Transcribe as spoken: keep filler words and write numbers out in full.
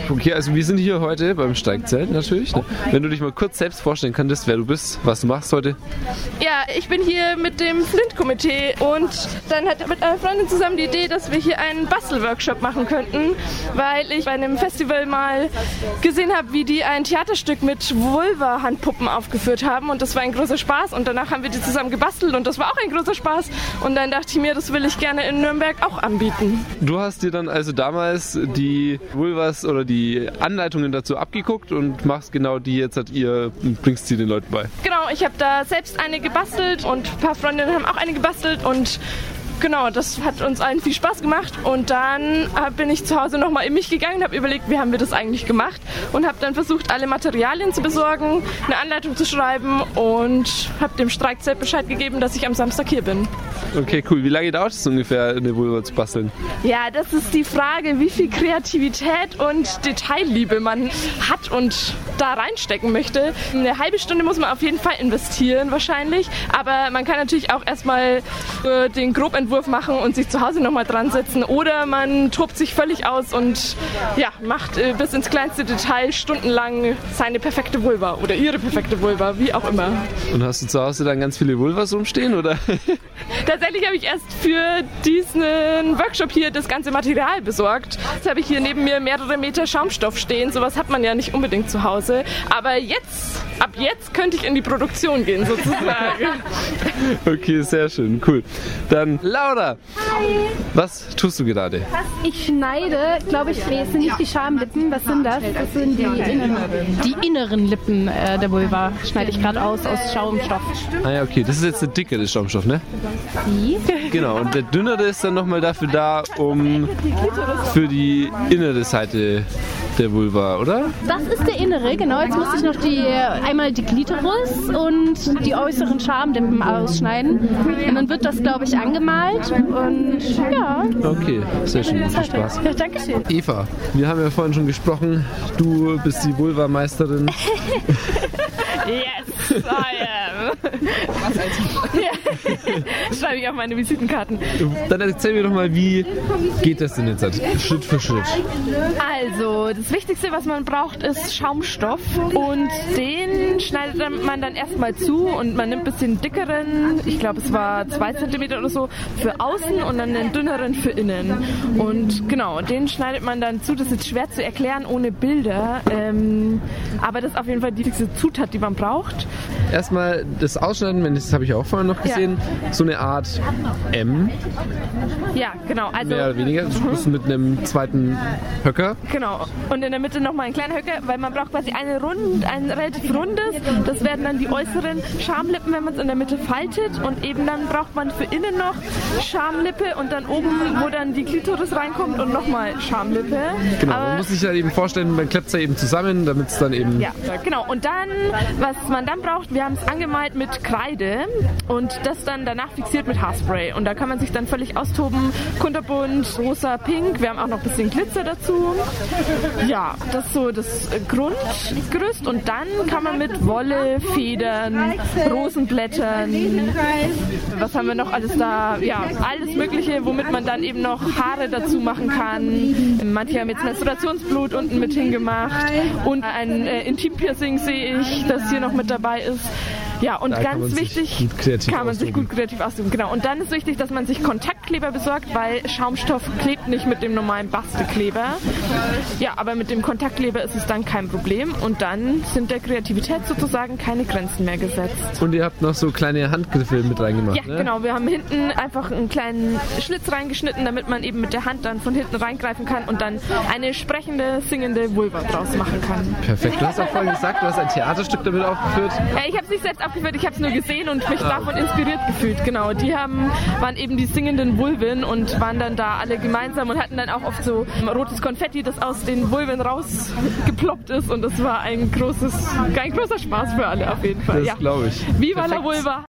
Okay, also wir sind hier heute beim Steigzelt natürlich. Ne? Wenn du dich mal kurz selbst vorstellen könntest, wer du bist, was du machst heute. Ja, ich bin hier mit dem Flint-Komitee und dann hatte mit einer Freundin zusammen die Idee, dass wir hier einen Bastelworkshop machen könnten, weil ich bei einem Festival mal gesehen habe, wie die ein Theaterstück mit Vulva-Handpuppen aufgeführt haben und das war ein großer Spaß und danach haben wir die zusammen gebastelt und das war auch ein großer Spaß und dann dachte ich mir, das will ich gerne in Nürnberg auch anbieten. Du hast dir dann also damals die Vulvas oder die Anleitungen dazu abgeguckt und machst genau die jetzt, hat ihr, bringst sie den Leuten bei. Genau, ich habe da selbst eine gebastelt und ein paar Freundinnen haben auch eine gebastelt und genau, das hat uns allen viel Spaß gemacht und dann bin ich zu Hause nochmal in mich gegangen und habe überlegt, wie haben wir das eigentlich gemacht und habe dann versucht, alle Materialien zu besorgen, eine Anleitung zu schreiben und habe dem Streikzelt Bescheid gegeben, dass ich am Samstag hier bin. Okay, cool. Wie lange dauert es ungefähr, eine Vulva zu basteln? Ja, das ist die Frage, wie viel Kreativität und Detailliebe man hat und da reinstecken möchte. Eine halbe Stunde muss man auf jeden Fall investieren wahrscheinlich, aber man kann natürlich auch erstmal äh, den Grobentwurf machen und sich zu Hause nochmal dran setzen oder man tobt sich völlig aus und ja, macht äh, bis ins kleinste Detail stundenlang seine perfekte Vulva oder ihre perfekte Vulva, wie auch immer. Und hast du zu Hause dann ganz viele Vulvas rumstehen, oder? Tatsächlich habe ich erst für diesen Workshop hier das ganze Material besorgt. Jetzt habe ich hier neben mir mehrere Meter Schaumstoff stehen. Sowas hat man ja nicht unbedingt zu Hause. Aber jetzt, ab jetzt könnte ich in die Produktion gehen sozusagen. Okay, sehr schön, cool. Dann Laura, hi. Was tust du gerade? Ich schneide, glaube ich, nee, es sind nicht die Schamlippen, was sind das? Das sind die inneren, die inneren Lippen äh, der Vulva, schneide ich gerade aus, aus Schaumstoff. Ah ja, okay, das ist jetzt der dickere Schaumstoff, ne? Wie? Genau, und der dünnere ist dann nochmal dafür da, um für die innere Seite der Vulva, oder? Das ist der innere, genau. Jetzt muss ich noch die, einmal die Klitoris und die äußeren Schamlippen ausschneiden. Und dann wird das, glaube ich, angemalt. Und ja. Okay, sehr schön. Viel Spaß. Ja, danke schön. Eva, wir haben ja vorhin schon gesprochen. Du bist die Vulva-Meisterin. Yes, I am. Was als ja. Schreibe ich auf meine Visitenkarten. Dann erzähl mir doch mal, wie geht das denn jetzt Schritt für Schritt? Also, das Wichtigste, was man braucht, ist Schaumstoff und den schneidet man dann erstmal zu und man nimmt ein bisschen dickeren, ich glaube es war zwei Zentimeter oder so, für außen und dann den dünneren für innen. Und genau, den schneidet man dann zu. Das ist schwer zu erklären ohne Bilder, ähm, aber das ist auf jeden Fall die wichtigste Zutat, die man braucht. Erstmal das Ausschneiden, das habe ich auch vorhin noch gesehen, ja. So eine Art M. Ja, genau. Also, mehr oder weniger. Du bist mit einem zweiten Höcker. Genau. Und in der Mitte nochmal ein kleiner Höcker, weil man braucht quasi eine rund, ein relativ rundes. Das werden dann die äußeren Schamlippen, wenn man es in der Mitte faltet. Und eben dann braucht man für innen noch Schamlippe und dann oben, wo dann die Klitoris reinkommt und nochmal Schamlippe. Genau, Aber, man muss sich ja eben vorstellen, man klappt es ja eben zusammen, damit es dann eben... Ja, genau. Und dann, was man dann braucht, wir haben es angemalt mit Kreide und das dann danach fixiert mit Haarspray. Und da kann man sich dann völlig austoben. Kunterbunt, rosa, pink. Wir haben auch noch ein bisschen Glitzer dazu. Ja, das ist so das Grundgerüst. Und dann kann man mit Wolle, Federn, Rosenblättern, was haben wir noch alles da? Ja, alles Mögliche, womit man dann eben noch Haare dazu machen kann. Manche haben jetzt Menstruationsblut unten mit hingemacht. Und ein äh, Intimpiercing sehe ich, das hier noch mit dabei ist. Ja, und da ganz wichtig, kann man sich gut kreativ ausdrücken. Genau. Und dann ist wichtig, dass man sich Kontaktkleber besorgt, weil Schaumstoff klebt nicht mit dem normalen Bastelkleber. Ja, aber mit dem Kontaktkleber ist es dann kein Problem. Und dann sind der Kreativität sozusagen keine Grenzen mehr gesetzt. Und ihr habt noch so kleine Handgriffe mit reingemacht, ja, ne? Genau. Wir haben hinten einfach einen kleinen Schlitz reingeschnitten, damit man eben mit der Hand dann von hinten reingreifen kann und dann eine sprechende, singende Vulva draus machen kann. Perfekt. Du hast auch vorhin gesagt, du hast ein Theaterstück damit aufgeführt. Ja, ich habe es nicht selbst aufgeführt, ich habe es nur gesehen und mich ah, davon okay. inspiriert gefühlt. Genau, die haben, waren eben die singenden Vulven und waren dann da alle gemeinsam und hatten dann auch oft so rotes Konfetti, das aus den Vulven rausgeploppt ist und das war ein großes, ein großer Spaß für alle auf jeden Fall. Das ja. glaube ich. Viva la Vulva!